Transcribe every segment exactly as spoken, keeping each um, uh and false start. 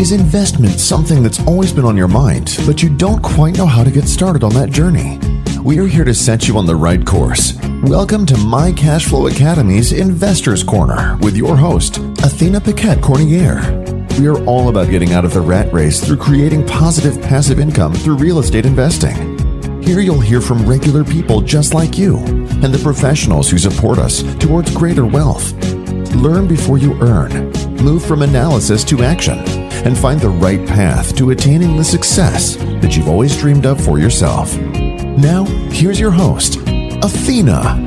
Is investment something that's always been on your mind, but you don't quite know how to get started on that journey? We are here to set you on the right course. Welcome to My Cashflow Academy's Investors Corner with your host, Athena Paquette-Cornier. We are all about getting out of the rat race through creating positive passive income through real estate investing. Here you'll hear from regular people just like you and the professionals who support us towards greater wealth. Learn before you earn. Move from analysis to action and find the right path to attaining the success that you've always dreamed of for yourself. Now, here's your host, Athena.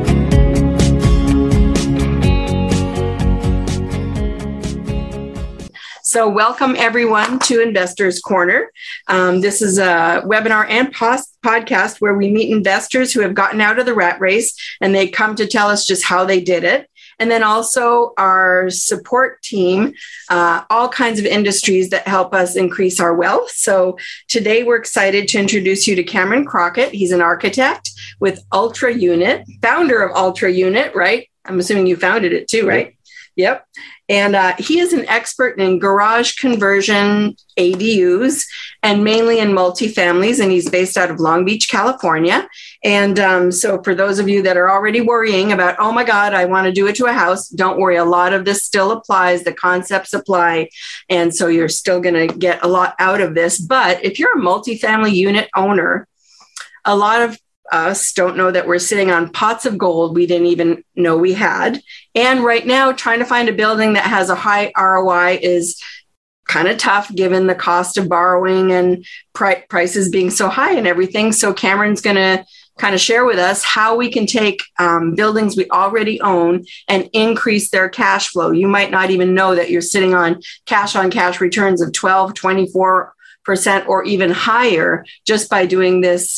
So welcome everyone to Investors Corner. Um, this is a webinar and post- podcast where we meet investors who have gotten out of the rat race and they come to tell us just how they did it. And then also our support team, uh, all kinds of industries that help us increase our wealth. So today we're excited to introduce you to Cameron Crockett. He's an architect with Ultra Unit, founder of Ultra Unit, right? I'm assuming you founded it too, right? Yep. And uh, he is an expert in garage conversion A D Us and mainly in multifamilies. And he's based out of Long Beach, California. And um, so for those of you that are already worrying about, oh my God, I want to do it to a house, don't worry. A lot of this still applies. The concepts apply. And so you're still going to get a lot out of this. But if you're a multifamily unit owner, a lot of us don't know that we're sitting on pots of gold we didn't even know we had. And right now, trying to find a building that has a high R O I is kind of tough given the cost of borrowing and pri- prices being so high and everything. So Cameron's going to kind of share with us how we can take um, buildings we already own and increase their cash flow. You might not even know that you're sitting on cash on cash returns of twelve, twenty-four percent or even higher just by doing this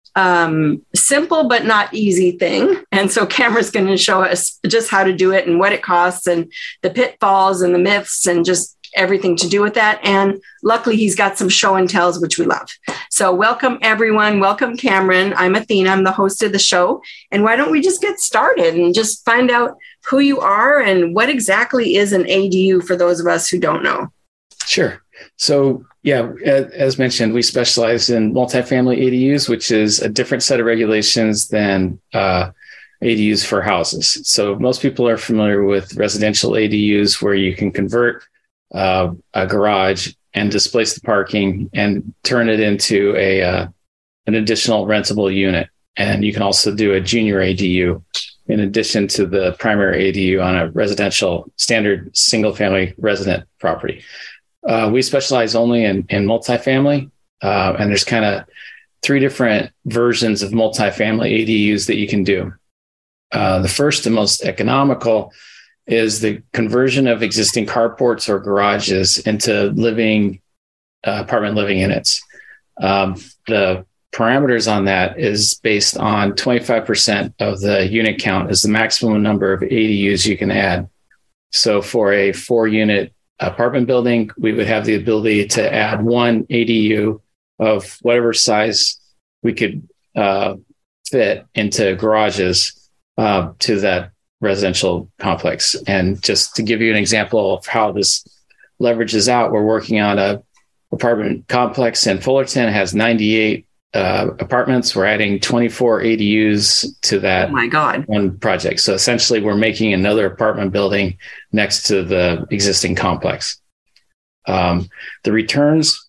um, simple but not easy thing. And so Cameron's going to show us just how to do it and what it costs and the pitfalls and the myths and just everything to do with that. And luckily he's got some show and tells, which we love. So welcome everyone. Welcome Cameron. I'm Athena. I'm the host of the show. And why don't we just get started and just find out who you are and what exactly is an A D U for those of us who don't know? Sure. So yeah, as mentioned, we specialize in multifamily A D Us, which is a different set of regulations than uh, A D Us for houses. So most people are familiar with residential A D Us where you can convert uh, a garage and displace the parking and turn it into a uh, an additional rentable unit. And you can also do a junior A D U in addition to the primary A D U on a residential standard single family resident property. Uh, we specialize only in, in multifamily, uh, and there's kind of three different versions of multifamily A D Us that you can do. Uh, the first and most economical is the conversion of existing carports or garages into living uh, apartment living units. Um, the parameters on that is based on twenty-five percent of the unit count is the maximum number of A D Us you can add. So for a four unit apartment building, we would have the ability to add one A D U of whatever size we could uh, fit into garages uh, to that residential complex. And just to give you an example of how this leverages out, we're working on a apartment complex in Fullerton. It has ninety-eight uh, apartments. We're adding twenty-four A D Us to that oh my God. one project. So essentially, we're making another apartment building next to the existing complex. Um, the returns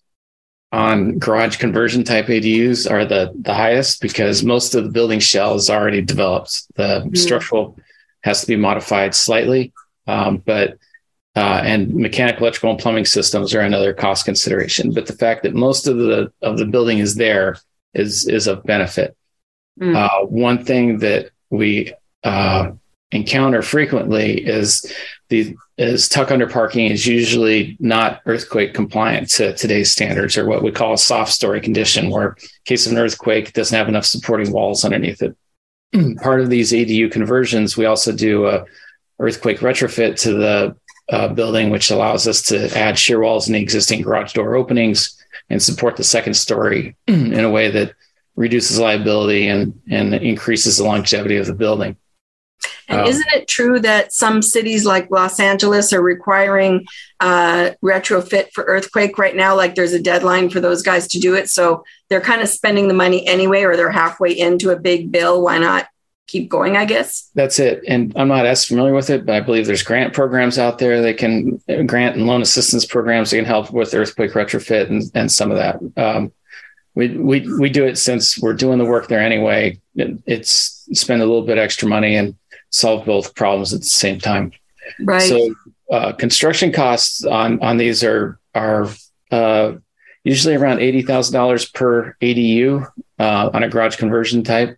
on garage conversion type A D Us are the, the highest because most of the building shell is already developed. The mm-hmm. structural has to be modified slightly, um, but Uh, and mechanical, electrical, and plumbing systems are another cost consideration. But the fact that most of the of the building is there is is of benefit. Mm. Uh, one thing that we uh, encounter frequently is the is tuck under parking is usually not earthquake compliant to today's standards, or what we call a soft story condition, where in case of an earthquake, it doesn't have enough supporting walls underneath it. Part of these A D U conversions, we also do a earthquake retrofit to the Uh, building, which allows us to add shear walls in the existing garage door openings and support the second story in a way that reduces liability and, and increases the longevity of the building. And Um, isn't it true that some cities like Los Angeles are requiring uh, retrofit for earthquake right now? Like there's a deadline for those guys to do it. So they're kind of spending the money anyway, or they're halfway into a big bill. Why not keep going, I guess? That's it. And I'm not as familiar with it, but I believe there's grant programs out there that can grant and loan assistance programs that can help with earthquake retrofit and, and some of that. Um, we, we, we do it since we're doing the work there anyway. It's spend a little bit extra money and solve both problems at the same time. Right. So uh, construction costs on, on these are, are uh, usually around eighty thousand dollars per A D U uh, on a garage conversion type.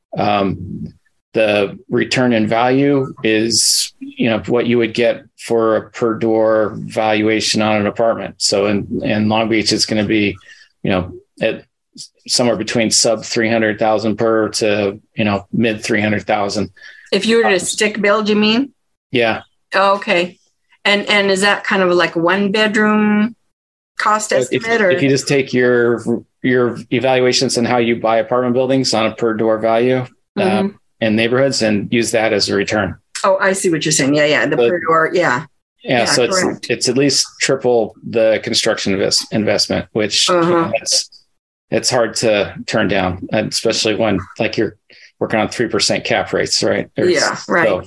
Um, the return in value is, you know, what you would get for a per door valuation on an apartment. So in, in Long Beach, it's going to be, you know, at somewhere between sub three hundred thousand per to, you know, mid three hundred thousand. If you were to stick build, you mean? Yeah. Oh, okay. And, and is that kind of like one bedroom cost estimate? If, or if you just take your, your evaluations and how you buy apartment buildings on a per door value, mm-hmm. um, in neighborhoods and use that as a return. Oh, I see what you're saying. Yeah, yeah. The but, per door, yeah. Yeah, yeah so correct. it's it's at least triple the construction invest, investment, which uh-huh. you know, it's it's hard to turn down, especially when like you're working on three percent cap rates, right? There's, yeah, right. So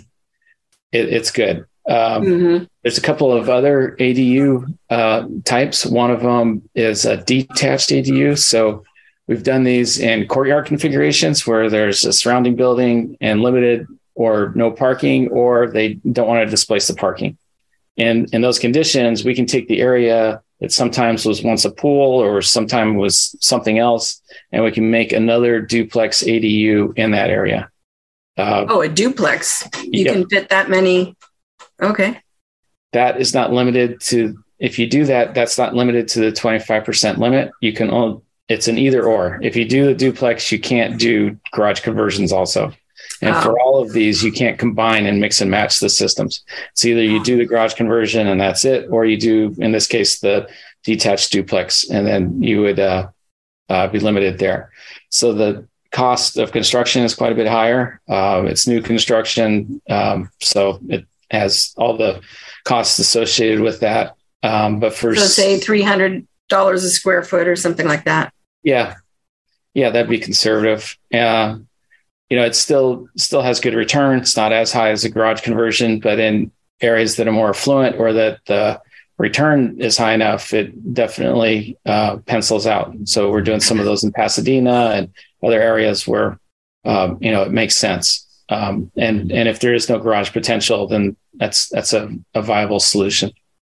it, it's good. Um, mm-hmm. There's a couple of other A D U uh, types. One of them is a detached A D U. So we've done these in courtyard configurations where there's a surrounding building and limited or no parking, or they don't want to displace the parking. And in those conditions, we can take the area that sometimes was once a pool or sometime was something else, and we can make another duplex A D U in that area. Uh, oh, a duplex. You yep. can fit that many. Okay. That is not limited to, if you do that, that's not limited to the twenty-five percent limit. You can only, it's an either or. If you do the duplex, you can't do garage conversions also. And oh. for all of these, you can't combine and mix and match the systems. It's either you do the garage conversion and that's it, or you do, in this case, the detached duplex, and then you would uh, uh, be limited there. So the cost of construction is quite a bit higher. Uh, it's new construction. Um, so it has all the costs associated with that. Um, but for so say three hundred dollars a square foot or something like that. Yeah. Yeah, that'd be conservative. Uh, you know, it still still has good return. It's not as high as a garage conversion, but in areas that are more affluent or that the return is high enough, it definitely uh, pencils out. So we're doing some of those in Pasadena and other areas where, um, you know, it makes sense. Um, and and if there is no garage potential, then that's that's a, a viable solution.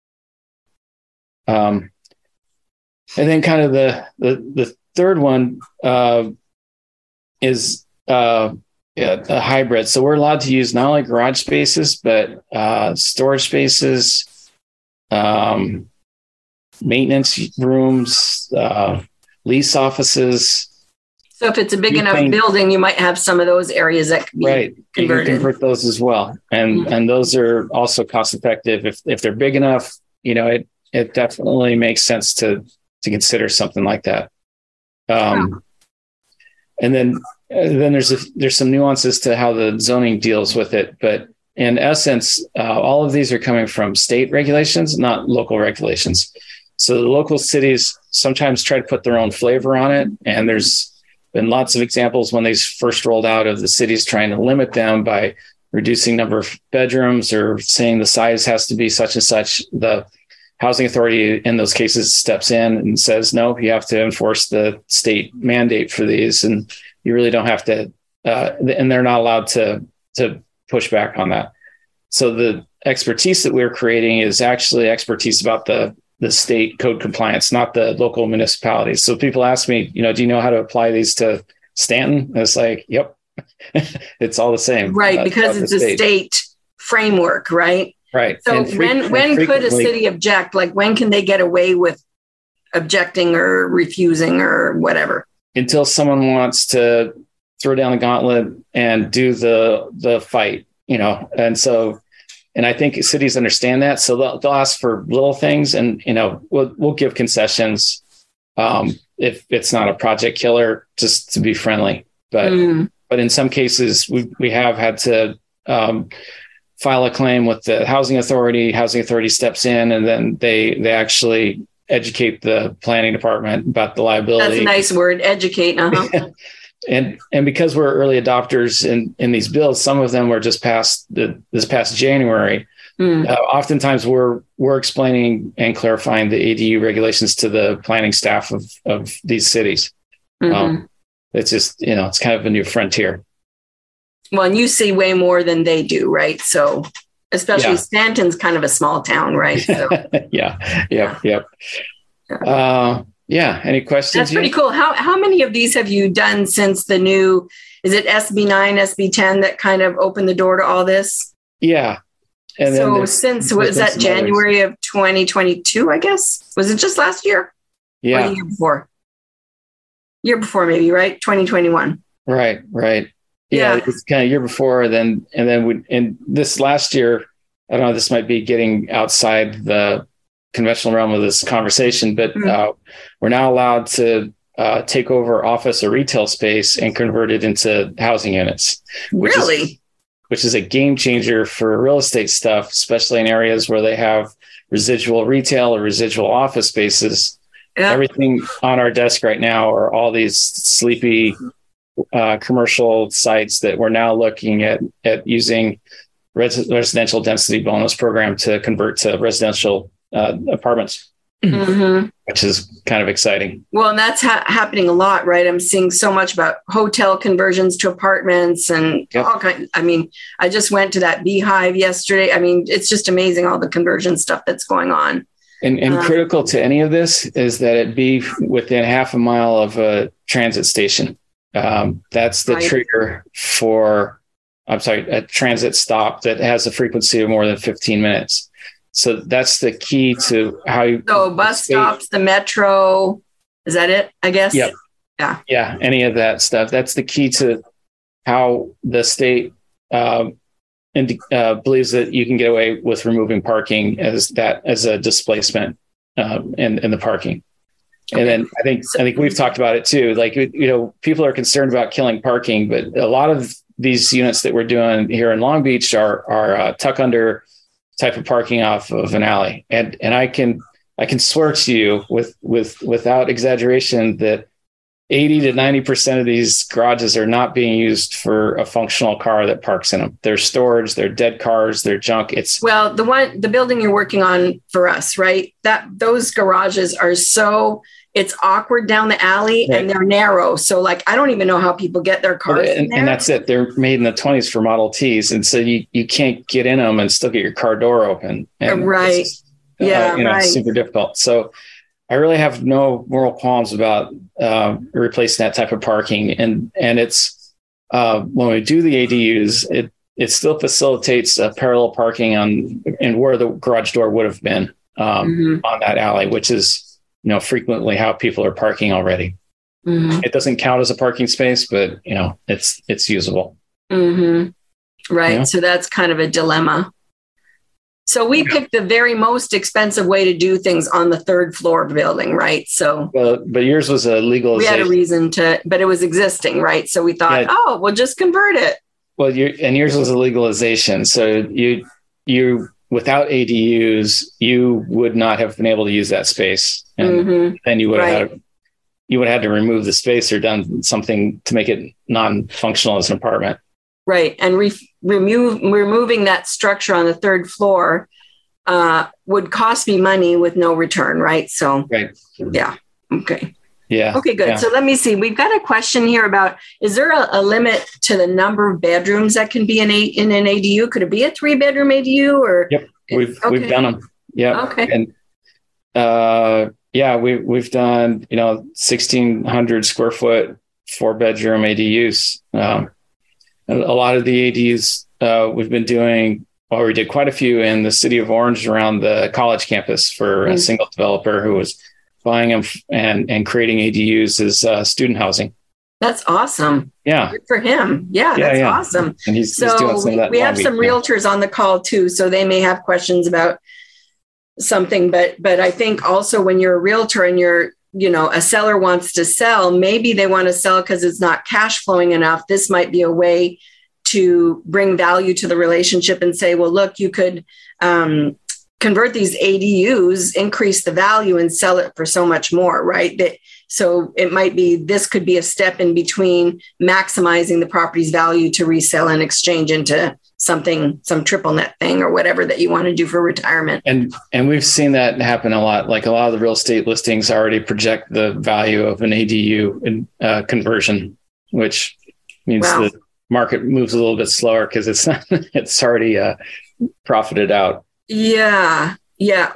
Um, and then kind of the the, the third one uh, is uh, yeah, a hybrid. So we're allowed to use not only garage spaces, but uh, storage spaces, um, maintenance rooms, uh, lease offices. So if it's a big You enough think- building, you might have some of those areas that can be Right. You can converted. convert those as well. And Mhm. and those are also cost effective. If if they're big enough, you know, it it definitely makes sense to to consider something like that. Um, and then uh, then there's a, there's some nuances to how the zoning deals with it, but in essence, uh, all of these are coming from state regulations, not local regulations. So the local cities sometimes try to put their own flavor on it, and there's been lots of examples when these first rolled out of the cities trying to limit them by reducing number of bedrooms or saying the size has to be such and such. The housing authority in those cases steps in and says, no, you have to enforce the state mandate for these. And you really don't have to, uh, and they're not allowed to, to push back on that. So the expertise that we're creating is actually expertise about the the state code compliance, not the local municipalities. So people ask me, you know, do you know how to apply these to Stanton? And it's like, yep, it's all the same. Right, uh, because throughout it's the a state. state framework, right? Right. So And when frequent- when could a frequently- city object? Like when can they get away with objecting or refusing or whatever? Until someone wants to throw down the gauntlet and do the the fight, you know, and so. And I think cities understand that. So they'll, they'll ask for little things and, you know, we'll, we'll give concessions um, if it's not a project killer, just to be friendly. But, Mm. but in some cases we, we have had to um, file a claim with the housing authority. Housing authority steps in, and then they they actually educate the planning department about the liability. That's a nice word, educate. Uh-huh. and and because we're early adopters in in these bills, some of them were just passed the, this past January. Mm. Uh, oftentimes, we're we're explaining and clarifying the A D U regulations to the planning staff of of these cities. Mm-hmm. Um, it's just, you know, it's kind of a new frontier. Well, and you see way more than they do, right? So, especially yeah. Stanton's kind of a small town, right? So. yeah, yep, yep. Uh, yeah. Any questions? That's pretty cool. How how many of these have you done since the new? Is it S B nine, S B ten that kind of opened the door to all this? Yeah. And so then since was that January others. of twenty twenty-two? I guess was it just last year? Yeah, or the year before. Year before, maybe, right? twenty twenty-one. Right, right. Yeah, yeah. It's kind of year before, then and then we and this last year, I don't know, this might be getting outside the conventional realm of this conversation, but mm-hmm. uh, we're now allowed to uh, take over office or retail space and convert it into housing units. Which really? Is, which is a game changer for real estate stuff, especially in areas where they have residual retail or residual office spaces. Yeah. Everything on our desk right now are all these sleepy uh, commercial sites that we're now looking at at using res- residential density bonus program to convert to residential uh, apartments, mm-hmm. which is kind of exciting. Well, and that's ha- happening a lot, right? I'm seeing so much about hotel conversions to apartments and yep. all kinds. I mean, I just went to that Beehive yesterday. I mean, it's just amazing all the conversion stuff that's going on. And, and um, critical to any of this is that it be within half a mile of a transit station. Um, that's the right. trigger for, I'm sorry, a transit stop that has a frequency of more than fifteen minutes. So that's the key to how you. So bus state, stops, the metro, is that it? I guess. Yep. Yeah. Yeah. Any of that stuff. That's the key to how the state um, and uh, believes that you can get away with removing parking as that as a displacement um, in in the parking. Okay. And then I think I think we've talked about it too. Like, you know, people are concerned about killing parking, but a lot of these units that we're doing here in Long Beach are are uh, tuck under type of parking off of an alley. And and I can I can swear to you with with without exaggeration that eighty to ninety percent of these garages are not being used for a functional car that parks in them. They're storage, they're dead cars, they're junk. It's well, the one the building you're working on for us, right? That those garages are so it's awkward down the alley right. and they're narrow. So like, I don't even know how people get their cars. And, in there. and that's it. They're made in the twenties for Model Ts. And so you, you can't get in them and still get your car door open. And right. Just, yeah. Uh, you know, right. It's super difficult. So I really have no moral qualms about uh, replacing that type of parking. And, and it's uh, when we do the A D Us, it, it still facilitates uh, parallel parking on and where the garage door would have been um, mm-hmm. on that alley, which is, you know, frequently how people are parking already. Mm-hmm. It doesn't count as a parking space, but you know, it's, it's usable. Mm-hmm. Right. You know? So that's kind of a dilemma. So we picked the very most expensive way to do things on the third floor of the building. Right. So, well, but yours was a legalization. We had a reason to, but it was existing. Right. So we thought, yeah. oh, we'll just convert it. Well, you and yours was a legalization. So you, you, without A D Us, you would not have been able to use that space. And mm-hmm. then you would have right. had, you would have had to remove the space or done something to make it non-functional as an apartment. Right. And re- remove, removing that structure on the third floor uh, would cost me money with no return. Right. So, right. yeah. Okay. Yeah. Okay, good. Yeah. So let me see. We've got a question here about, is there a, a limit to the number of bedrooms that can be in, a, in an A D U? Could it be a three bedroom A D U or? Yep. We've, okay. we've done them. Yeah. Okay. And uh, yeah, we, we've done, you know, sixteen hundred square foot, four bedroom A D Us. Um, a lot of the A D Us uh, we've been doing, well, we did quite a few in the city of Orange around the college campus for mm-hmm. a single developer who was buying them and, and creating A D Us as uh, student housing. That's awesome. Yeah. Good for him. Yeah, yeah that's yeah. awesome. And he's, so he's doing some of that. We have some week, realtors yeah. on the call too, so they may have questions about something, but, but I think also when you're a realtor and you're, you know, a seller wants to sell, maybe they want to sell because it's not cash flowing enough. This might be a way to bring value to the relationship and say, well, look, you could um, convert these A D Us, increase the value, and sell it for so much more, right? That, so it might be, this could be a step in between maximizing the property's value to resell and exchange into something, some triple net thing or whatever that you want to do for retirement. And and we've seen that happen a lot. Like a lot of the real estate listings already project the value of an A D U in, uh, conversion, which means wow. the market moves a little bit slower because it's not, it's already uh, profited out. Yeah, yeah.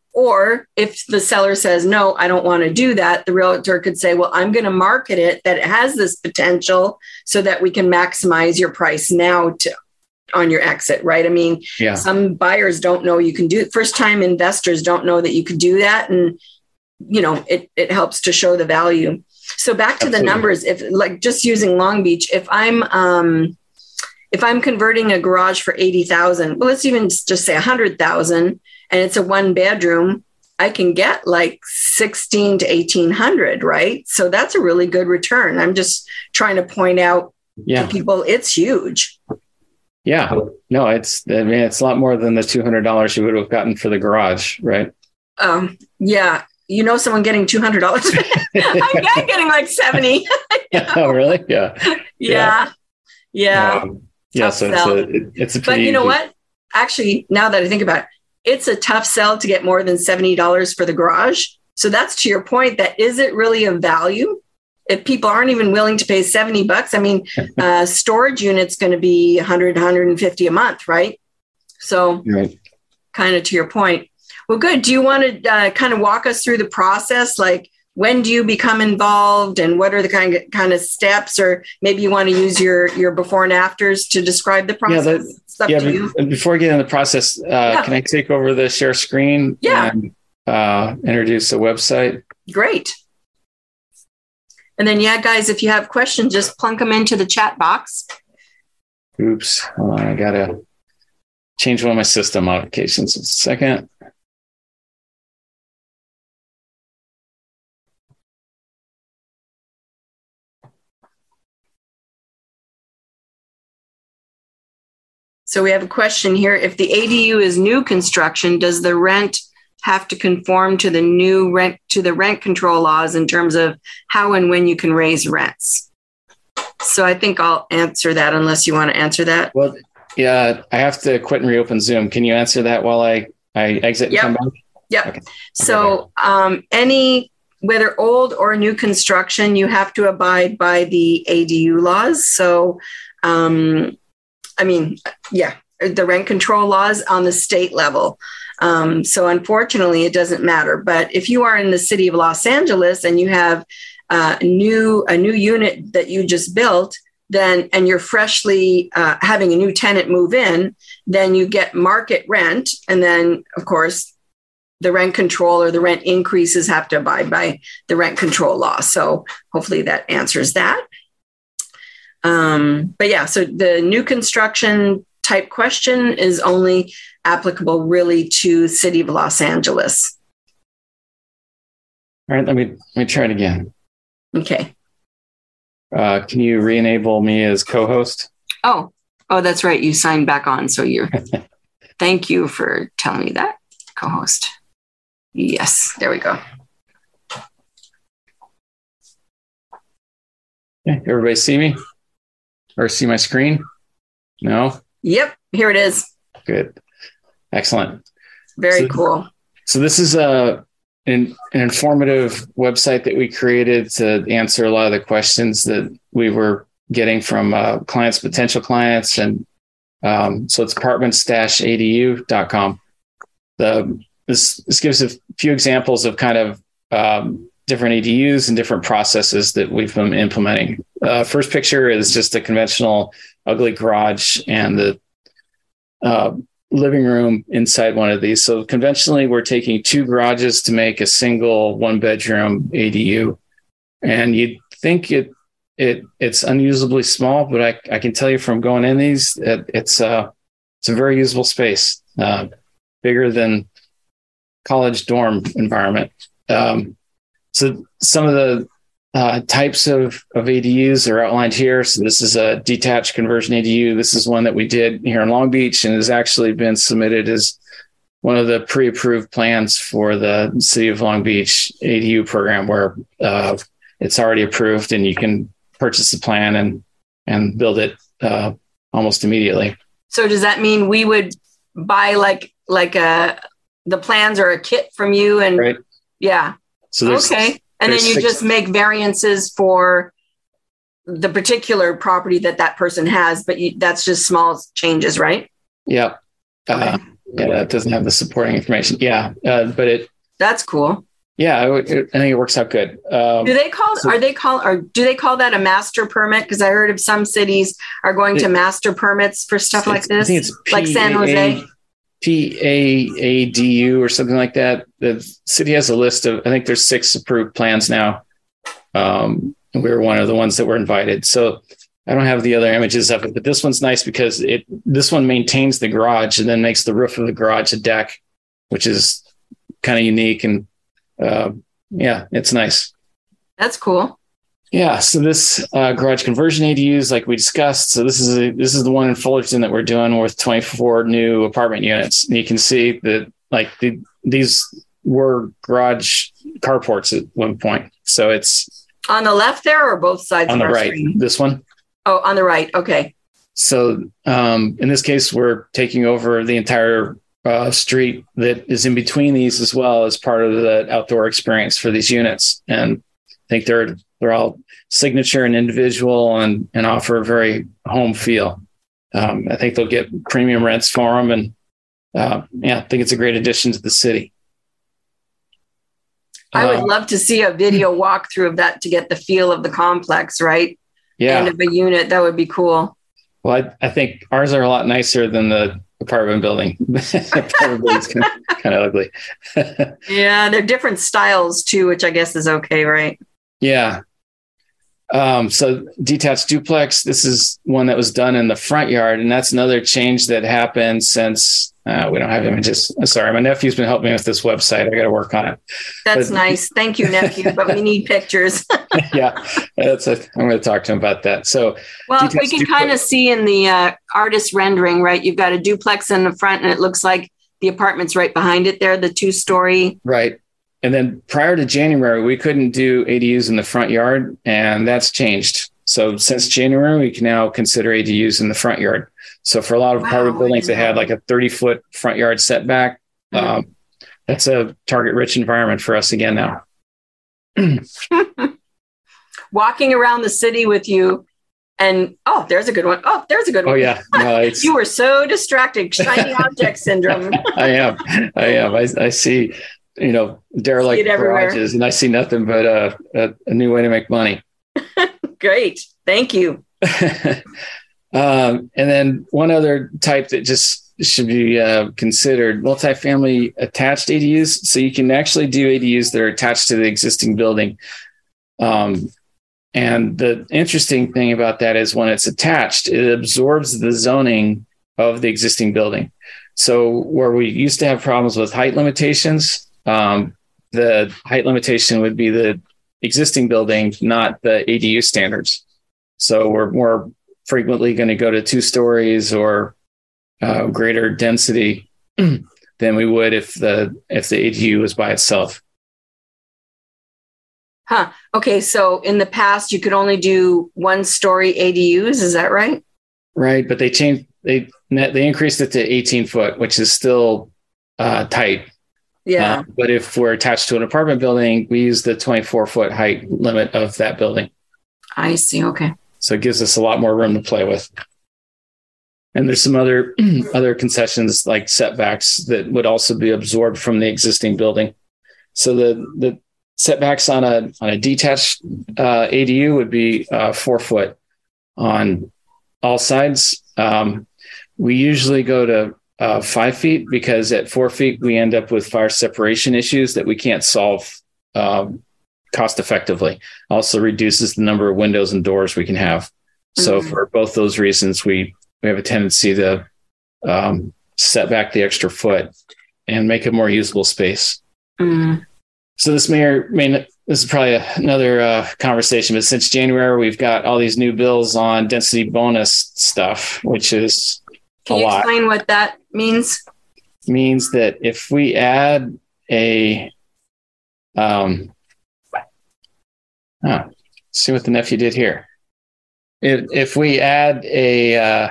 Or if the seller says, no, I don't want to do that, the realtor could say, well, I'm going to market it that it has this potential so that we can maximize your price now to on your exit, right? I mean, yeah. some buyers don't know you can do it. First time investors don't know that you could do that. And, you know, it, it helps to show the value. So back to Absolutely. the numbers, if like just using Long Beach, if I'm, um, if I'm converting a garage for eighty thousand, well, let's even just say a hundred thousand and it's a one bedroom, I can get like sixteen to eighteen hundred, right? So that's a really good return. I'm just trying to point out yeah. to people, it's huge. Yeah, no, it's, I mean, it's a lot more than the two hundred dollars you would have gotten for the garage, right? Um, yeah. You know, someone getting two hundred dollars. I'm, I'm getting like seventy. Oh, really? Yeah. Yeah. Yeah. Um, yeah. So it's a, it, it's a pretty, but you know easy... what? Actually, now that I think about it, it's a tough sell to get more than seventy dollars for the garage. So that's to your point, that is it really of value? If people aren't even willing to pay seventy bucks, I mean, uh, storage unit's going to be one hundred, one hundred fifty a month, right? So right. kind of to your point. Well, good. Do you want to uh, kind of walk us through the process? Like, when do you become involved and what are the kind of, kind of steps, or maybe you want to use your, your before and afters to describe the process? Yeah, that, it's up yeah to you. Before we get into the process, uh, yeah. can I take over the share screen yeah. and uh, introduce the website? Great. And then, yeah, guys, if you have questions, just plunk them into the chat box. Oops. Hold on. I got to change one of my system modifications. Just a second. So we have a question here. If the A D U is new construction, does the rent have to conform to the new rent, to the rent control laws in terms of how and when you can raise rents? So I think I'll answer that unless you want to answer that. Well, yeah, I have to quit and reopen Zoom. Can you answer that while I, I exit and yep. come back? Yep. Okay. So um, any, whether old or new construction, you have to abide by the A D U laws. So, um, I mean, yeah, the rent control laws on the state level. Um, so unfortunately, it doesn't matter. But if you are in the city of Los Angeles and you have uh, new a new unit that you just built, then and you're freshly uh, having a new tenant move in, then you get market rent. And then, of course, the rent control or the rent increases have to abide by the rent control law. So hopefully that answers that. Um, but yeah, so the new construction type question is only applicable really to City of Los Angeles. All right, let me let me try it again. Okay. Uh, can you re-enable me as co-host? Oh, oh, that's right. You signed back on, so you're. Thank you for telling me that, co-host. Yes, there we go. Okay, everybody see me? Or see my screen? No? Yep, here it is. Good. Excellent. Very so, cool. So this is a an, an informative website that we created to answer a lot of the questions that we were getting from uh, clients, potential clients. And um, so it's apartments dash A D U dot com. The, this, this gives a few examples of kind of um, different A D Us and different processes that we've been implementing. Uh, first picture is just a conventional ugly garage and the uh, living room inside one of these. So conventionally, we're taking two garages to make a single one bedroom A D U. And you'd think it it it's unusably small, but I, I can tell you from going in these, it, it's, uh, it's a very usable space, uh, bigger than college dorm environment. Um, so some of the uh, types of, of A D Us are outlined here. So this is a detached conversion A D U. This is one that we did here in Long Beach and has actually been submitted as one of the pre-approved plans for the City of Long Beach A D U program, where uh, it's already approved and you can purchase the plan and and build it uh, almost immediately. So does that mean we would buy like like a the plans or a kit from you? And right. Yeah. So there's, okay. And then you six, just make variances for the particular property that that person has, but you, that's just small changes, right? Yeah. Okay. Uh, yeah, that doesn't have the supporting information. Yeah. Uh, but it. That's cool. Yeah, it, it, I think it works out good. Um, do they call, so, are they call, or do they call that a master permit? Because I heard of some cities are going it, to master permits for stuff like this, I think it's like San Jose. P A A D U or something like that. The city has a list of, I think there's six approved plans now. Um, and we were one of the ones that were invited. So I don't have the other images of it, but this one's nice because it, this one maintains the garage and then makes the roof of the garage a deck, which is kind of unique. And uh, yeah, it's nice. That's cool. Yeah. So this uh, garage conversion A D Us, like we discussed, so this is a, this is the one in Fullerton that we're doing with twenty-four new apartment units. And you can see that like the, these were garage carports at one point. So it's on the left there or both sides on of the our right. screen? This one. Oh, on the right. Okay. So um, in this case, we're taking over the entire uh, street that is in between these as well as part of the outdoor experience for these units. And I think they're they're all signature and individual and, and offer a very home feel. Um, I think they'll get premium rents for them. And uh, yeah, I think it's a great addition to the city. I would uh, love to see a video walkthrough of that to get the feel of the complex, right? Yeah. And of a unit. That would be cool. Well, I, I think ours are a lot nicer than the apartment building. Apartment building's kind of, kind of ugly. Yeah, they're different styles too, which I guess is okay, right? Yeah. Um, so detached duplex, this is one that was done in the front yard. And that's another change that happened since uh, we don't have images. Sorry, my nephew's been helping me with this website. I got to work on it. That's but, nice. Thank you, nephew. But we need pictures. Yeah, that's a, I'm going to talk to him about that. So, well, we can kind of see in the uh, artist rendering, right? You've got a duplex in the front and it looks like the apartment's right behind it there, the two story. Right. And then prior to January, we couldn't do A D Us in the front yard, and that's changed. So since January, we can now consider A D Us in the front yard. So for a lot of wow, apartment buildings that had like a thirty foot front yard setback, mm-hmm. um, that's a target rich environment for us again now. Walking around the city with you and, oh, there's a good one. Oh, there's a good one. Oh, yeah. No, it's... You were so distracted. Shiny object syndrome. I am. I am. I, I see, you know, derelict garages and I see nothing but uh, a, a new way to make money. Great. Thank you. um, and then one other type that just should be uh, considered, multifamily attached A D Us. So you can actually do A D Us that are attached to the existing building. Um, and the interesting thing about that is when it's attached, it absorbs the zoning of the existing building. So where we used to have problems with height limitations, um, the height limitation would be the existing building, not the A D U standards. So we're more frequently going to go to two stories or uh, greater density than we would if the if the A D U was by itself. Huh. Okay. So in the past, you could only do one story A D Us. Is that right? Right. But they changed, they, they increased it to eighteen foot, which is still uh, tight. Yeah. Uh, but if we're attached to an apartment building, we use the twenty-four foot height limit of that building. I see. Okay. So it gives us a lot more room to play with. And there's some other, other concessions like setbacks that would also be absorbed from the existing building. So the, the, setbacks on a on a detached uh, A D U would be uh, four foot on all sides. Um, we usually go to uh, five feet because at four feet we end up with fire separation issues that we can't solve um, cost effectively. Also reduces the number of windows and doors we can have. Mm-hmm. So for both those reasons, we we have a tendency to um, set back the extra foot and make a more usable space. Mm-hmm. So this may or may this is probably another uh, conversation, but since January, we've got all these new bills on density bonus stuff, which is Can a you lot. explain what that means? Means that if we add a, um, oh, see what the nephew did here. If, if we add a uh,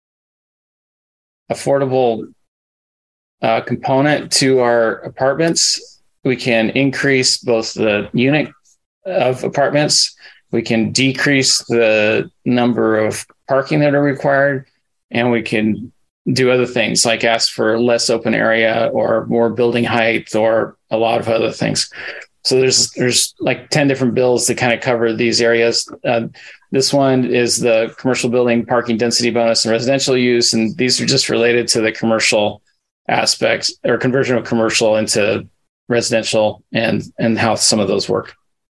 affordable uh, component to our apartments, we can increase both the unit of apartments, we can decrease the number of parking that are required, and we can do other things like ask for less open area or more building height or a lot of other things. So there's there's like ten different bills that kind of cover these areas. Uh, this one is the commercial building parking density bonus and residential use, and these are just related to the commercial aspects or conversion of commercial into residential and and how some of those work.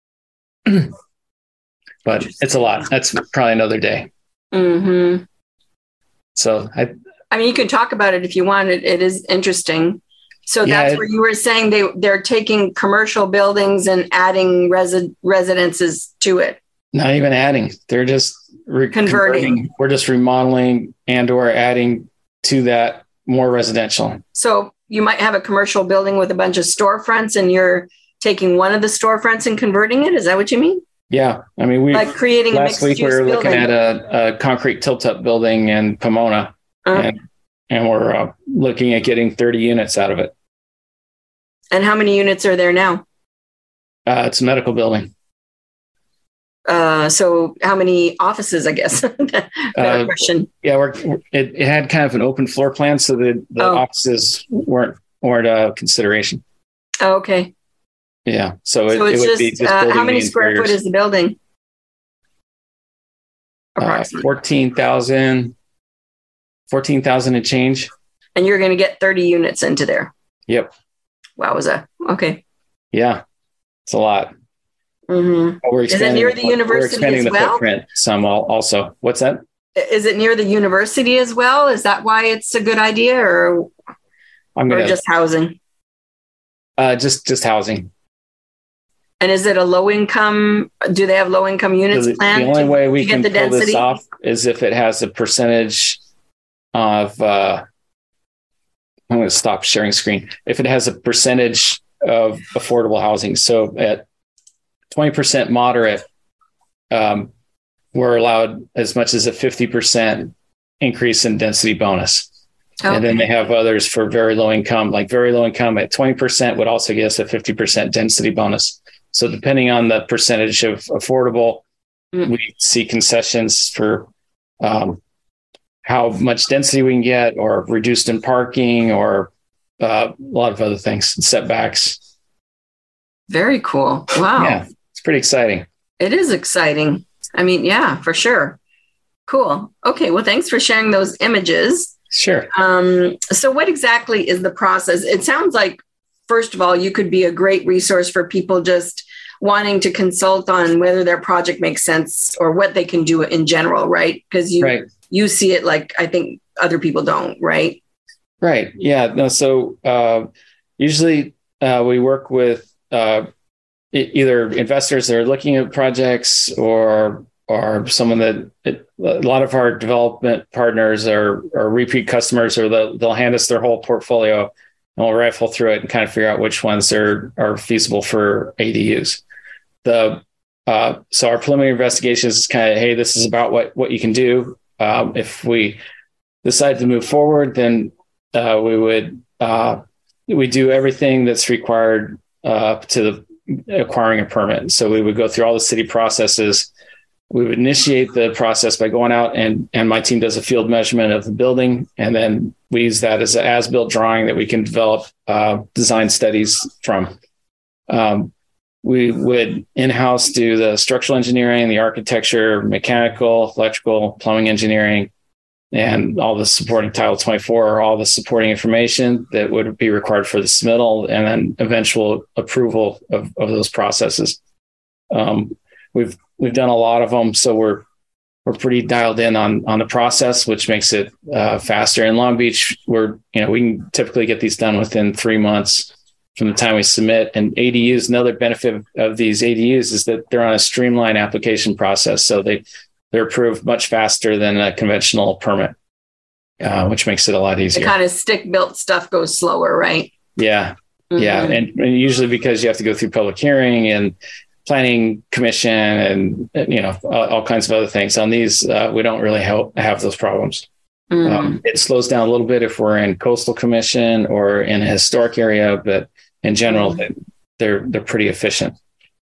But it's a lot. That's probably another day. Mm-hmm. So I. I mean, you can talk about it if you want. It, it is interesting. So Yeah, that's it- where you were saying they they're taking commercial buildings and adding resi- residences to it. Not even adding. They're just re- Converting. converting. We're just remodeling and or adding to that more residential. So you might have a commercial building with a bunch of storefronts, and you're taking one of the storefronts and converting it. Is that what you mean? Yeah. I mean, we Like creating a last mixed week we use were building? looking at a, a concrete tilt-up building in Pomona, Uh, and and we're uh, looking at getting thirty units out of it. and how many units are there now? Uh, it's a medical building. Uh, so how many offices? I guess. Better Uh, question. Yeah, we're, it, it had kind of an open floor plan, so the, the Oh. offices weren't weren't a consideration. Oh, okay. Yeah, so it, So it it's would be just, just uh, building how many the square foot interiors. is the building? Uh, Approximately. fourteen thousand, fourteen thousand and change. And you're going to get thirty units into there. Yep. Wowza. Okay. Yeah, it's a lot. Mm-hmm. But we're Is it expanding near the the foot- university We're expanding as the well? footprint some al- also. What's that? Is it near the university as well? Is that why it's a good idea, or, I'm or gonna just housing? uh, just just housing. And is it a low income? Do they have low income units So the, planned? the only to- way we to get can the pull this density? off is if it has a percentage of. Uh, I'm going to stop sharing screen. If it has a percentage of affordable housing, so at twenty percent moderate, um, we're allowed as much as a fifty percent increase in density bonus. Okay. And then they have others for very low income, like very low income at twenty percent would also get us a fifty percent density bonus. So depending on the percentage of affordable, Mm. we see concessions for um, how much density we can get, or reduced in parking, or uh, a lot of other things, setbacks. Very cool. Wow. Yeah, it's pretty exciting. It is exciting. I mean, yeah, for sure. Cool. Okay. Well, thanks for sharing those images. Sure. Um, so what exactly is the process? It sounds like, first of all, you could be a great resource for people just wanting to consult on whether their project makes sense or what they can do in general, right? Because you Right. you see it like I think other people don't, right? Right. Yeah. No. So uh, usually uh, we work with uh, e- either investors that are looking at projects, or or someone that it, a lot of our development partners are, are repeat customers, or they'll, they'll hand us their whole portfolio, and we'll rifle through it and kind of figure out which ones are are feasible for A D Us. The uh, so our preliminary investigations is kind of, hey, this is about what what you can do. Um, if we decide to move forward, then uh, we would uh, we do everything that's required uh, to the acquiring a permit. So we would go through all the city processes. We would initiate the process by going out, and and my team does a field measurement of the building, and then we use that as an as-built drawing that we can develop uh, design studies from. Um, we would in-house do the structural engineering, the architecture, mechanical, electrical, plumbing engineering, and all the supporting Title twenty-four, or all the supporting information that would be required for the submittal, and then eventual approval of, of those processes. Um, we've we've done a lot of them, so we're we're pretty dialed in on on the process, which makes it uh, faster. In Long Beach, we're you know we can typically get these done within three months. from the time we submit. And A D Us, another benefit of, of these A D Us is that they're on a streamlined application process. So they, they're approved much faster than a conventional permit, uh, which makes it a lot easier. The kind of stick-built stuff goes slower, right? Yeah. Mm-hmm. Yeah. And, and usually because you have to go through public hearing and planning commission and, you know, all, all kinds of other things. On these, uh, we don't really help, have those problems. Mm-hmm. Um, it slows down a little bit if we're in coastal commission or in a historic area, but in general, mm-hmm. they're they're pretty efficient.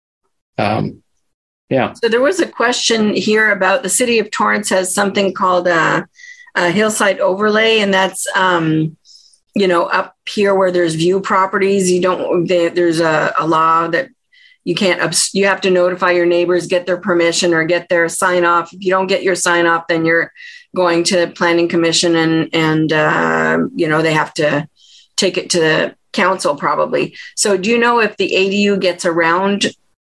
Um, yeah. So there was a question here about the city of Torrance has something called a, a hillside overlay, and that's um, you know, up here where there's view properties. You don't. They, there's a, a law that you can't. You have to notify your neighbors, get their permission, or get their sign off. If you don't get your sign off, then you're going to planning commission, and and uh, you know, they have to take it to the council probably. So do you know if the A D U gets around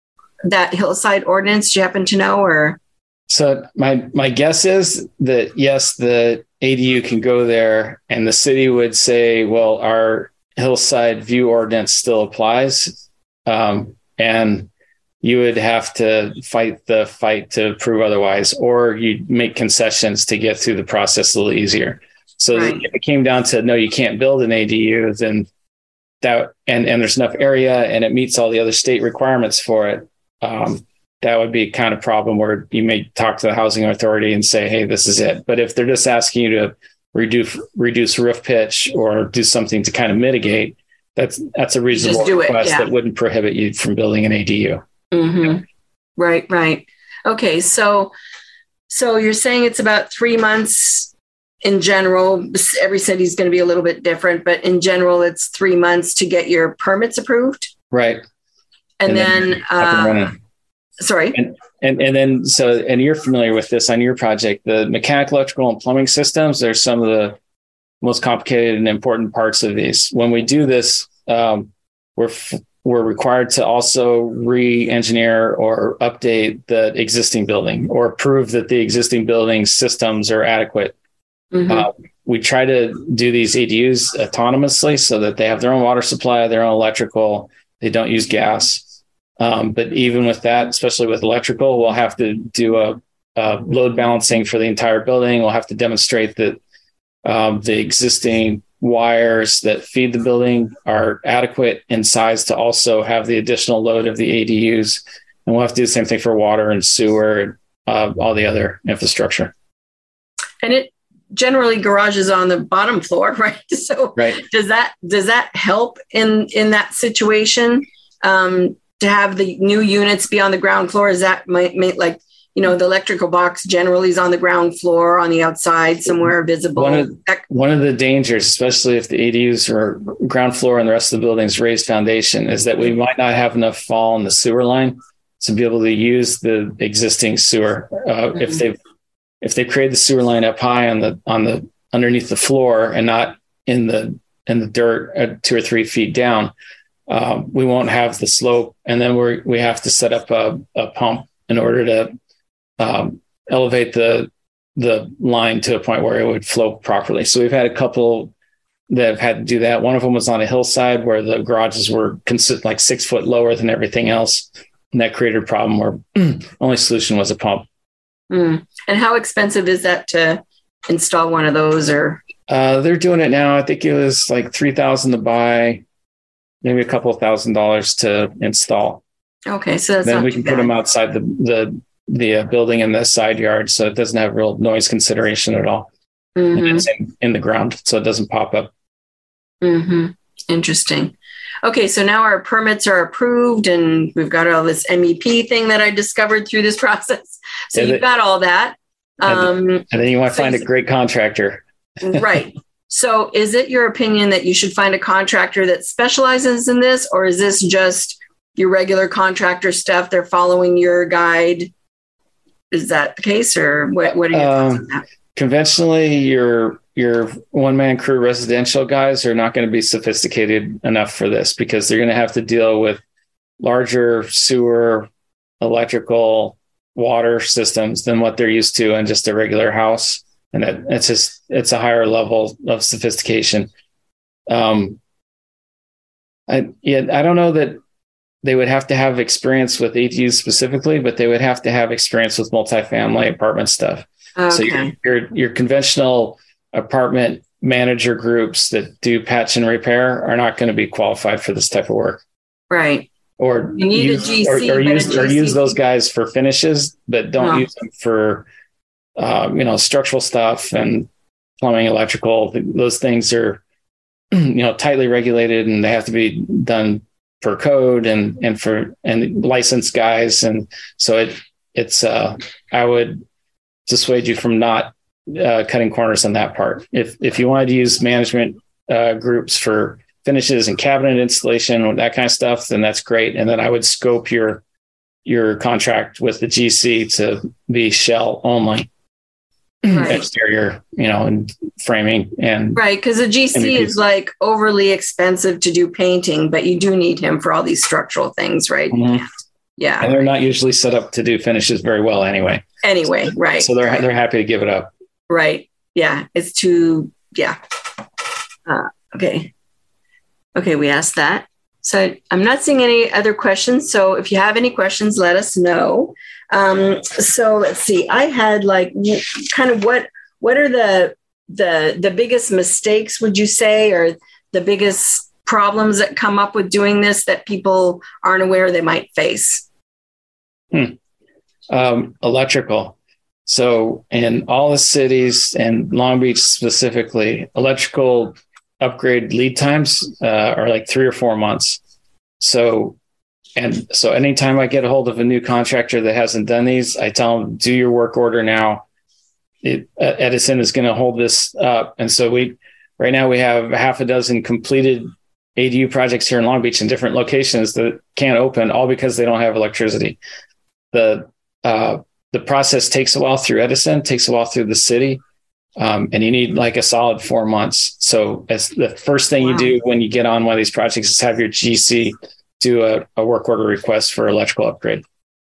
that hillside ordinance? Do you happen to know? Or so my my guess is that yes, the A D U can go there, and the city would say, well, our hillside view ordinance still applies, um, and you would have to fight the fight to prove otherwise, or you make concessions to get through the process a little easier. So right. If it came down to, no, you can't build an A D U, then that, and, and there's enough area and it meets all the other state requirements for it. Um, that would be kind of problem where you may talk to the housing authority and say, hey, this is it. But if they're just asking you to reduce, reduce roof pitch or do something to kind of mitigate, that's, that's a reasonable request it, yeah. that wouldn't prohibit you from building an A D U. Mm-hmm. Right, right. Okay, so so you're saying it's about three months in general. Every city's going to be a little bit different, but in general, it's three months to get your permits approved. Right, and, and then, then uh, sorry, and, and and then so and you're familiar with this on your project, the mechanical, electrical, and plumbing systems. They're some of the most complicated and important parts of these. When we do this, um, we're f- we're required to also re-engineer or update the existing building or prove that the existing building systems are adequate. Mm-hmm. Uh, we try to do these A D Us autonomously so that they have their own water supply, their own electrical, they don't use gas. Um, but even with that, especially with electrical, we'll have to do a, a load balancing for the entire building. We'll have to demonstrate that um, the existing wires that feed the building are adequate in size to also have the additional load of the A D Us. And we'll have to do the same thing for water and sewer, uh, all the other infrastructure. And it generally garages on the bottom floor, right? So right. does that, does that help in, in that situation um, to have the new units be on the ground floor? Is that might make like, you know, the electrical box generally is on the ground floor on the outside somewhere visible. One of, one of the dangers, especially if the A D Us are ground floor and the rest of the building's raised foundation, is that we might not have enough fall in the sewer line to be able to use the existing sewer. Uh, mm-hmm. If they if they create the sewer line up high on the on the underneath the floor and not in the in the dirt uh, two or three feet down, uh, we won't have the slope, and then we we have to set up a, a pump in order to Um, elevate the the line to a point where it would flow properly. So we've had a couple that have had to do that. One of them was on a hillside where the garages were consist like six foot lower than everything else, and that created a problem where only solution was a pump. Mm. And how expensive is that to install one of those? Or uh, they're doing it now. I think it was like three thousand to buy, maybe a couple of thousand dollars to install. Okay, so that's then not we can too put bad. them outside the the the uh, building in the side yard, so it doesn't have real noise consideration at all. Mm-hmm. And it's in, in the ground, so it doesn't pop up. Mm-hmm. Interesting. Okay, so now our permits are approved, and we've got all this M E P thing that I discovered through this process. So and you've got all that. Um, and then you want to so find a great contractor. Right. So is it your opinion that you should find a contractor that specializes in this, or is this just your regular contractor stuff? They're following your guide. Is that the case, or what, what are your thoughts um, on that? Conventionally, your your one-man crew residential guys are not going to be sophisticated enough for this because they're going to have to deal with larger sewer, electrical, water systems than what they're used to in just a regular house. And that it's just, it's a higher level of sophistication. Um, I, yeah, I don't know that they would have to have experience with A D Us specifically, but they would have to have experience with multifamily apartment stuff. Okay. So your, your, your conventional apartment manager groups that do patch and repair are not going to be qualified for this type of work. Right. Or you need use, a G C, or, or, use, G C. or use those guys for finishes, but don't No. use them for, um, you know, structural stuff and plumbing, electrical. Those things are, you know, tightly regulated, and they have to be done for code and, and for, and licensed guys. And so it, it's, uh, I would dissuade you from not uh, cutting corners on that part. If, if you wanted to use management uh, groups for finishes and cabinet installation, that kind of stuff, then that's great. And then I would scope your, your contract with the G C to be shell only. Right. Exterior, you know, and framing and right, because the G C is like overly expensive to do painting, but you do need him for all these structural things, right? Mm-hmm. Yeah, and they're not usually set up to do finishes very well, anyway. Anyway, so, right? So they're right. they're happy to give it up. Right. Yeah, it's too. Yeah. Uh, okay. Okay, we asked that. So I'm not seeing any other questions. So if you have any questions, let us know. Um, so let's see. I had like kind of what what are the the the biggest mistakes, would you say, or the biggest problems that come up with doing this that people aren't aware they might face? Hmm. Um, electrical. So in all the cities and Long Beach specifically, electrical upgrade lead times uh, are like three or four months. So, and so anytime I get a hold of a new contractor that hasn't done these, I tell them, do your work order now. It, uh, Edison is going to hold this up. And so we, right now we have half a dozen completed A D U projects here in Long Beach in different locations that can't open, all because they don't have electricity. The, uh, the process takes a while through Edison, takes a while through the city. Um, and you need like a solid four months. So as the first thing wow. you do when you get on one of these projects is have your G C do a, a work order request for electrical upgrade.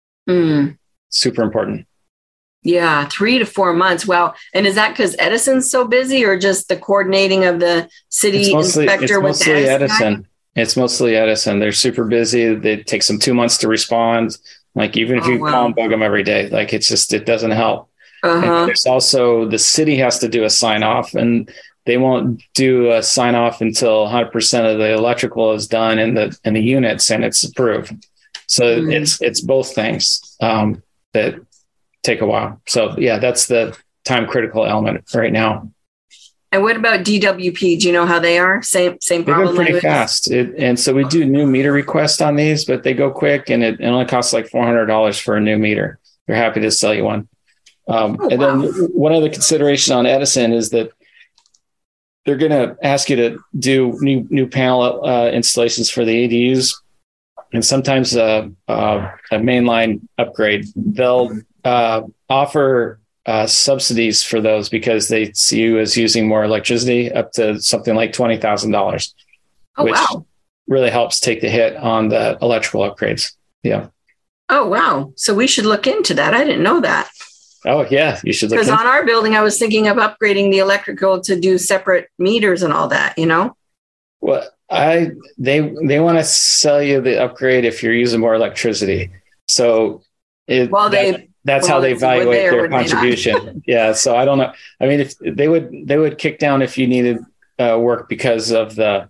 Mm. Super important. Yeah, three to four months. Wow. And is that because Edison's so busy, or just the coordinating of the city it's mostly, inspector it's with mostly the Edison? Guy? It's mostly Edison. They're super busy. It takes them two months to respond. Like even if oh, you wow. call and bug them every day, like it's just, it doesn't help. Uh-huh. There's also the city has to do a sign off, and they won't do a sign off until one hundred percent of the electrical is done in the in the units and it's approved. So mm-hmm. it's it's both things um, that take a while. So yeah, that's the time critical element right now. And what about D W P? Do you know how they are? Same same problem. They go pretty fast, it, and so we do new meter requests on these, but they go quick, and it, it only costs like four hundred dollars for a new meter. They're happy to sell you one. Um, oh, and wow. then one other consideration on Edison is that they're going to ask you to do new new panel uh, installations for the A D Us, and sometimes uh, uh, a mainline upgrade. They'll uh, offer uh, subsidies for those because they see you as using more electricity, up to something like twenty thousand dollars, oh, which wow. really helps take the hit on the electrical upgrades. Yeah. Oh, wow. So we should look into that. I didn't know that. Oh, yeah, you should look. Because on our building, I was thinking of upgrading the electrical to do separate meters and all that, you know? Well, I they they want to sell you the upgrade if you're using more electricity. So it, well, they, that, that's well, how they evaluate they their contribution. They yeah. So I don't know. I mean, if they would they would kick down if you needed uh, work because of the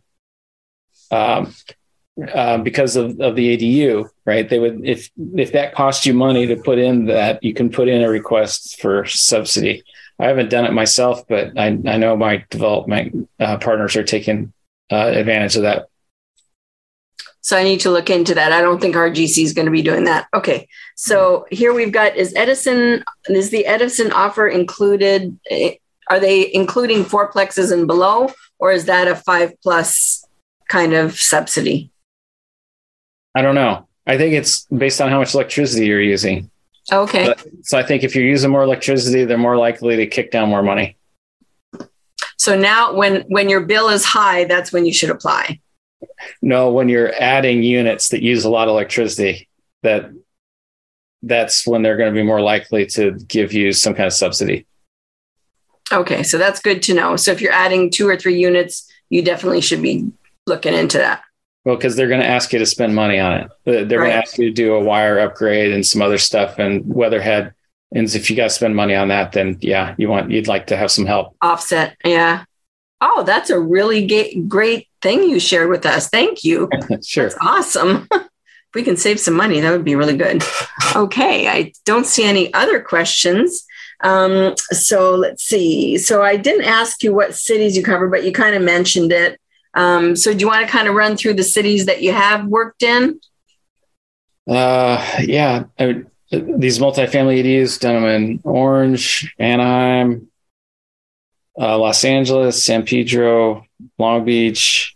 um, uh, because of, of the A D U, right? They would, if, if that costs you money to put in that, you can put in a request for subsidy. I haven't done it myself, but I, I know my development uh, partners are taking uh, advantage of that. So I need to look into that. I don't think our G C is going to be doing that. Okay. So here we've got, is Edison, is the Edison offer included? Are they including fourplexes and below, or is that a five plus kind of subsidy? I don't know. I think it's based on how much electricity you're using. Okay. But, so I think if you're using more electricity, they're more likely to kick down more money. So now when, when your bill is high, that's when you should apply. No, when you're adding units that use a lot of electricity, that that's when they're going to be more likely to give you some kind of subsidy. Okay. So that's good to know. So if you're adding two or three units, you definitely should be looking into that. Well, because they're going to ask you to spend money on it. They're right. going to ask you to do a wire upgrade and some other stuff and weatherhead. And if you got to spend money on that, then yeah, you want you'd like to have some help. Offset, yeah. Oh, that's a really ga- great thing you shared with us. Thank you. Sure. That's awesome. If we can save some money, that would be really good. Okay, I don't see any other questions. Um, so let's see. So I didn't ask you what cities you cover, but you kind of mentioned it. Um, so do you want to kind of run through the cities that you have worked in? Uh, yeah. I, these multifamily A D Us, done them in Orange, Anaheim, uh, Los Angeles, San Pedro, Long Beach.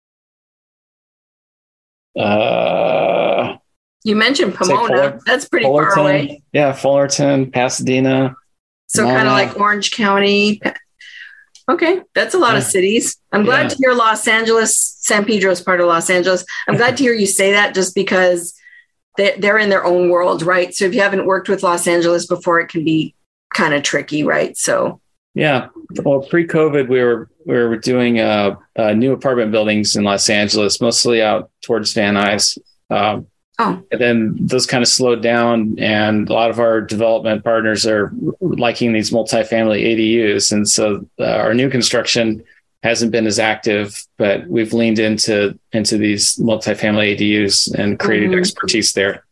Uh, you mentioned Pomona. Fuller, That's pretty Fullerton, far away. Yeah, Fullerton, Pasadena. So kind of like Orange County. Okay, that's a lot yeah. of cities. I'm glad yeah. to hear Los Angeles, San Pedro is part of Los Angeles. I'm glad to hear you say that just because they, they're in their own world, right? So if you haven't worked with Los Angeles before, it can be kind of tricky, right? So yeah, well, pre-COVID, we were we were doing uh, uh, new apartment buildings in Los Angeles, mostly out towards Van Nuys. Um, Oh. And then those kind of slowed down, and a lot of our development partners are liking these multifamily A D Us. And so uh, our new construction hasn't been as active, but we've leaned into into these multifamily A D Us and created mm-hmm. expertise there.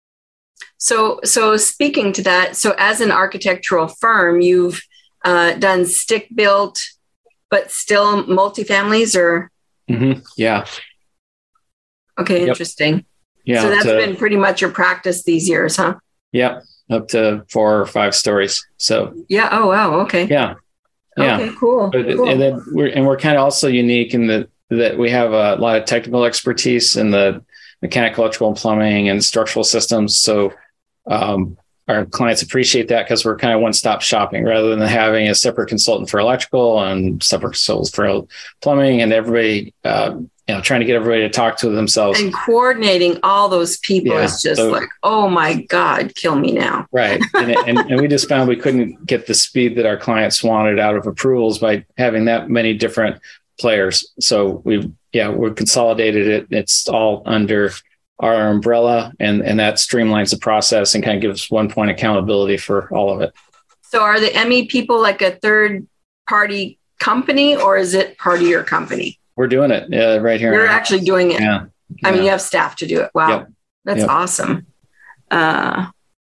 So, so speaking to that, so as an architectural firm, you've uh, done stick built, but still multifamilies, or? Mm-hmm. Yeah. Okay, yep. Interesting. Yeah, so that's to, been pretty much your practice these years, huh? Yeah, up to four or five stories. So yeah. Oh wow. Okay. Yeah. Yeah. Okay. Cool. But, cool. And then we're and we're kind of also unique in that that we have a lot of technical expertise in the mechanical, electrical, and plumbing and structural systems. So um, our clients appreciate that because we're kind of one-stop shopping rather than having a separate consultant for electrical and separate consultants for plumbing, and everybody. Uh, You know, trying to get everybody to talk to themselves and coordinating all those people yeah, is just so, like, oh my God, kill me now. Right. And, it, and, and we just found we couldn't get the speed that our clients wanted out of approvals by having that many different players. So we, yeah, we've consolidated it. It's all under our umbrella, and, and that streamlines the process and kind of gives one point accountability for all of it. So are the M E people like a third party company, or is it part of your company? We're doing it uh, right here. You're actually doing it. Yeah. I yeah. mean, you have staff to do it. Wow. Yep. That's yep. awesome. Uh,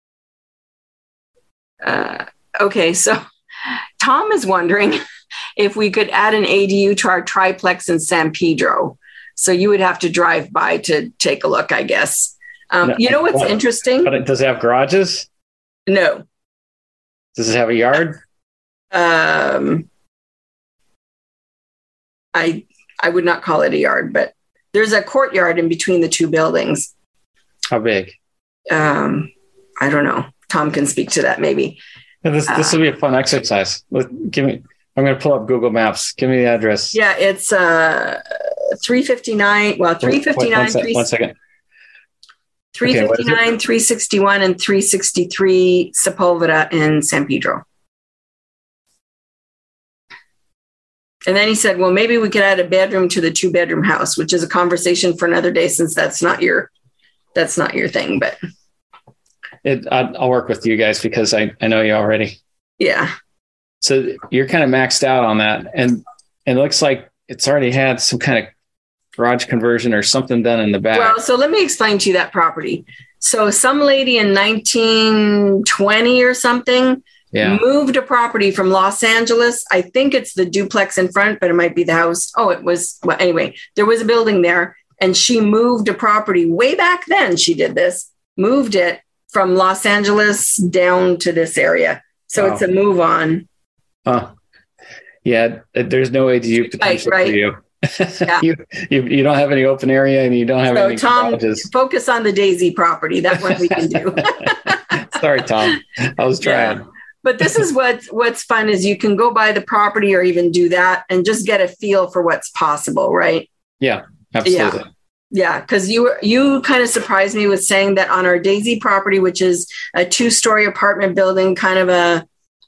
uh, okay. So Tom is wondering if we could add an A D U to our triplex in San Pedro. So you would have to drive by to take a look, I guess. Um, no, you know what's what? interesting? But it, does it have garages? No. Does it have a yard? Um, I I would not call it a yard, but there's a courtyard in between the two buildings. How big? Um, I don't know. Tom can speak to that maybe. Yeah, this uh, this will be a fun exercise. Give me. I'm going to pull up Google Maps. Give me the address. Yeah, it's uh three fifty-nine. Well, three fifty-nine. One, one, one second. three fifty-nine, okay, three sixty-one, and three sixty-three Sepulveda in San Pedro. And then he said, well, maybe we could add a bedroom to the two bedroom house, which is a conversation for another day, since that's not your, that's not your thing, but it, I'll work with you guys because I, I know you already. Yeah. So you're kind of maxed out on that. And, and it looks like it's already had some kind of garage conversion or something done in the back. Well, so let me explain to you that property. So some lady in nineteen twenty or something yeah. moved a property from Los Angeles. I think it's the duplex in front, but it might be the house. Oh, it was. Well, anyway, there was a building there, and she moved a property way back then. She did this, moved it from Los Angeles down to this area. So wow. It's a move on. Oh, yeah. There's no A D U potential right, right. for you. Yeah. you, you you don't have any open area, and you don't have so any Tom, garages. Focus on the Daisy property. That's what we can do. Sorry, Tom. I was trying. Yeah. But this is what what's fun is you can go by the property or even do that and just get a feel for what's possible, right? Yeah, absolutely. Yeah. Yeah, because you you kind of surprised me with saying that on our Daisy property, which is a two-story apartment building, kind of a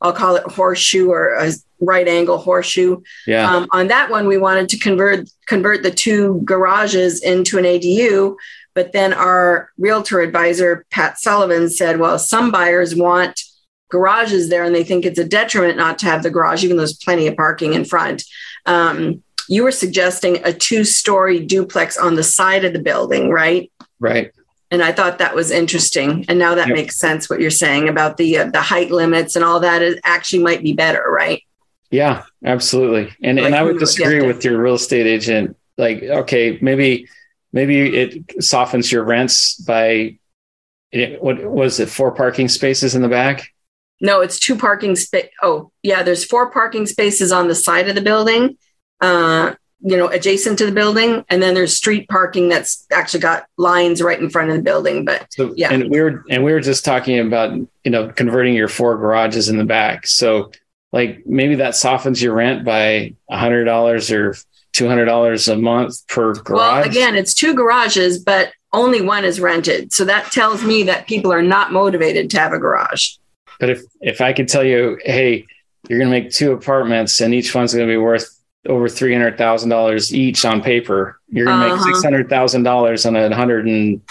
I'll call it horseshoe or a right angle horseshoe. Yeah. Um, on that one, we wanted to convert convert the two garages into an A D U, but then our realtor advisor, Pat Sullivan, said, well, some buyers want garages there and they think it's a detriment not to have the garage, even though there's plenty of parking in front. Um, you were suggesting a two-story duplex on the side of the building, right? Right. And I thought that was interesting. And now that Yep. makes sense what you're saying about the uh, the height limits and all that. It actually might be better, right? Yeah, absolutely. And Like and I who would would disagree get it? with your real estate agent. Like, okay, maybe maybe it softens your rents by it, what was it? Four parking spaces in the back? No, it's two parking space. Oh, yeah. There's four parking spaces on the side of the building, uh, you know, adjacent to the building. And then there's street parking that's actually got lines right in front of the building. But So, yeah. and we were and we were just talking about, you know, converting your four garages in the back. So like maybe that softens your rent by a hundred dollars or two hundred dollars a month per garage. Well, again, it's two garages, but only one is rented. So that tells me that people are not motivated to have a garage. But if if I could tell you, hey, you're going to make two apartments and each one's going to be worth over three hundred thousand dollars each on paper, you're going to Uh-huh. make six hundred thousand dollars on a one hundred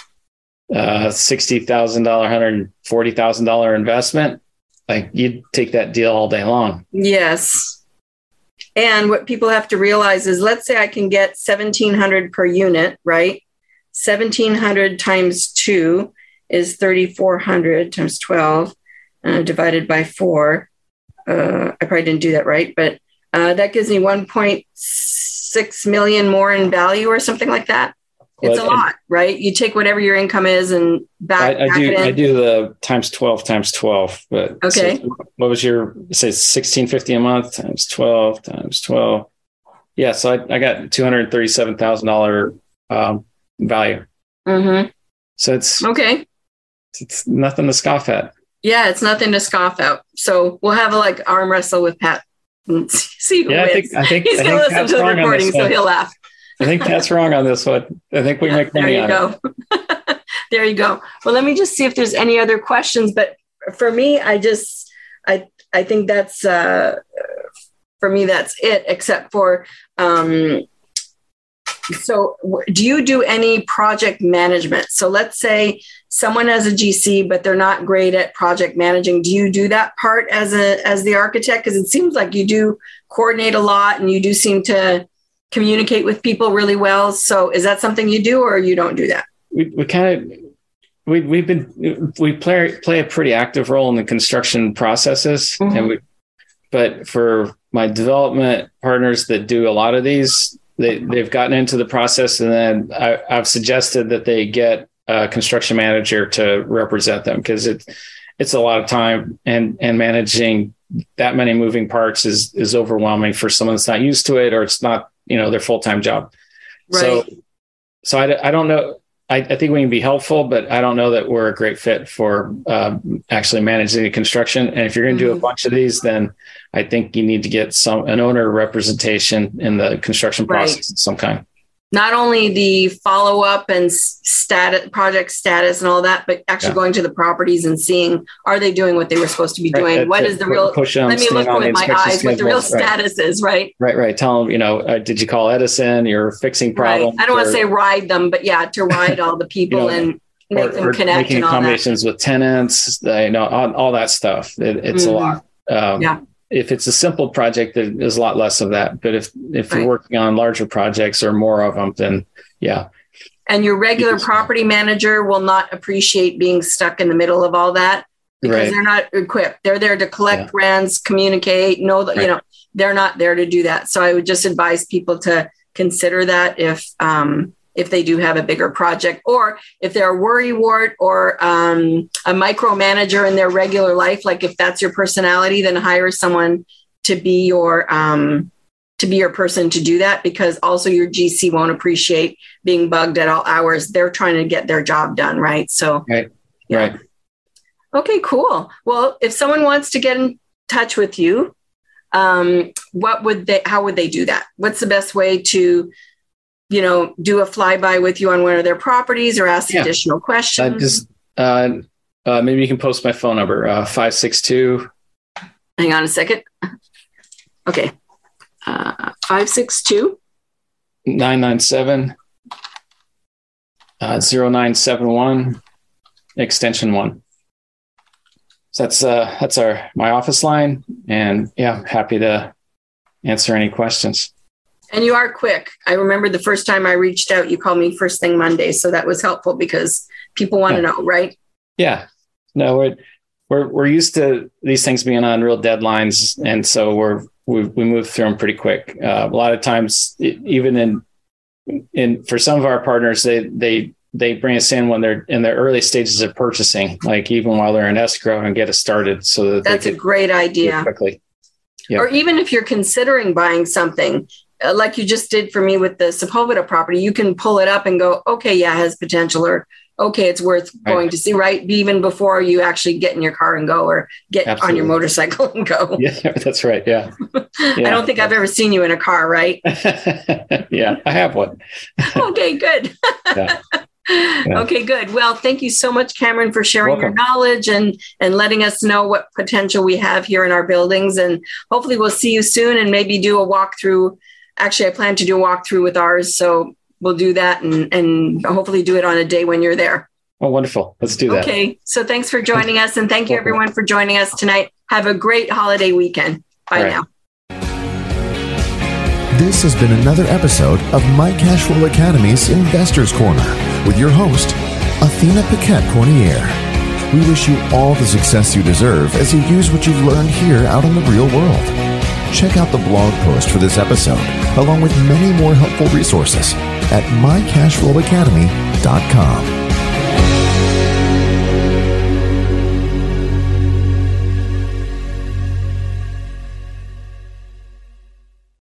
sixty thousand dollars, one hundred forty thousand dollars investment. Like you'd take that deal all day long. Yes. And what people have to realize is, let's say I can get seventeen hundred per unit, right? seventeen hundred times two is thirty-four hundred times twelve uh, divided by four. Uh, I probably didn't do that right, but uh, that gives me one point six million more in value or something like that. It's Well, a lot, right? You take whatever your income is and back, I, I back do it in. I do the times twelve times twelve. But Okay. so what was your say sixteen fifty a month times twelve times twelve? Yeah, so I, I got two hundred thirty-seven thousand dollars um, value. Mm-hmm. So it's Okay. it's nothing to scoff at. Yeah, it's nothing to scoff out. So we'll have a like arm wrestle with Pat and see who Yeah, I wins. think I think He's I going to think listen Pat's to the wrong on recording, this so one. he'll laugh. I think Pat's wrong on this one. I think we make There money you on go. There you go. Well, let me just see if there's any other questions. But for me, I just, I, I think that's, uh, for me, that's it, except for, um, so w- do you do any project management? So let's say someone has a G C, but they're not great at project managing. Do you do that part as a, as the architect? Because it seems like you do coordinate a lot and you do seem to communicate with people really well. So is that something you do or you don't do that? We we kind of we we've been we play play a pretty active role in the construction processes, Mhm. and we. But for my development partners that do a lot of these, they they've gotten into the process, and then I, I've suggested that they get a construction manager to represent them because it it's a lot of time, and and managing that many moving parts is is overwhelming for someone that's not used to it, or it's not, you know, their full-time job. Right. So, so I, I don't know. I, I think we can be helpful, but I don't know that we're a great fit for uh, actually managing the construction. And if you're going to do a Mhm. bunch of these, then I think you need to get some an owner representation in the construction Right. process of some kind. Not only the follow up and status, project status and all that, but actually Yeah. going to the properties and seeing, are they doing what they were supposed to be Right, doing? that's What it. is the real, Push them, let me stand look on the with my inspection eyes what the real schedule. Right. status is, right? Right, right. Tell them, you know, uh, did you call Edison? You're fixing Right. problems. I don't want or- to say ride them, but yeah, to ride all the people know, and make or, them or connect making and all that. accommodations with tenants, uh, you know, all, all that stuff. It, it's Mhm. a lot. Um, Yeah. If it's a simple project, there's a lot less of that. But if if Right. you're working on larger projects or more of them, then yeah, And your regular Yes. property manager will not appreciate being stuck in the middle of all that because Right. they're not equipped. They're there to collect Yeah. rents, communicate, know that, you Right. know, they're not there to do that. So I would just advise people to consider that if, um, if they do have a bigger project, or if they're a worry wart or um, a micromanager in their regular life, like if that's your personality, then hire someone to be your, um, to be your person to do that, because also your G C won't appreciate being bugged at all hours. They're trying to get their job done, right? So, right, yeah. right. Okay, cool. Well, if someone wants to get in touch with you, um, what would they, how would they do that? What's the best way to, you know, do a flyby with you on one of their properties or ask Yeah. additional Uh, questions? just uh, uh, maybe you can post my phone number uh, five six two hang on a second. Okay. Uh, five six two. nine nine seven, uh, zero nine seven one, extension one. So that's uh, that's our my office line, and yeah, I'm happy to answer any questions. And you are quick. I remember the first time I reached out, you called me first thing Monday, so that was helpful because people want to yeah. know, right? Yeah, no, we're we're we're used to these things being on real deadlines, and so we're we we move through them pretty quick. Uh, a lot of times, even in in for some of our partners, they they they bring us in when they're in the early stages of purchasing, like even while they're in escrow, and get us started so that that's they a great idea. Quickly. Yep. Or even if you're considering buying something, uh, like you just did for me with the Sepulveda property, you can pull it up and go, okay, yeah, it has potential, or okay, it's worth right. going to see, right? Even before you actually get in your car and go, or get Absolutely. On your motorcycle and go. Yeah, that's right. Yeah. yeah. I don't think I've ever seen you in a car, right? Yeah, I have one. Okay, good. yeah. Yeah. Okay, good. Well, thank you so much, Cameron, for sharing Welcome. your knowledge and, and letting us know what potential we have here in our buildings. And hopefully we'll see you soon and maybe do a walkthrough. Actually, I plan to do a walkthrough with ours. So we'll do that and, and hopefully do it on a day when you're there. Oh, wonderful. Let's do that. Okay. So thanks for joining us. And thank you, everyone, for joining us tonight. Have a great holiday weekend. Bye right. now. This has been another episode of My Cashflow Academy's Investors Corner with your host, Athena Paquette-Cornier. We wish you all the success you deserve as you use what you've learned here out in the real world. Check out the blog post for this episode, along with many more helpful resources at my cashflow academy dot com.